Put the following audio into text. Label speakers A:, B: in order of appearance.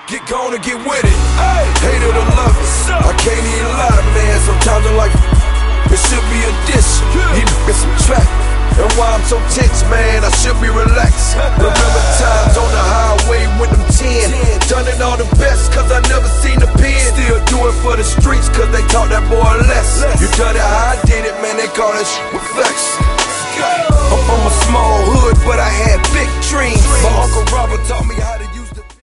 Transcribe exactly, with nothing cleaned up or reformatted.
A: Get gone and get with it. Hate it or love it, I can't even lie, man. Sometimes I'm like, it should be a dish. He niggas some track. And why I'm so tense, man, I should be relaxed. Remember times on the highway when them ten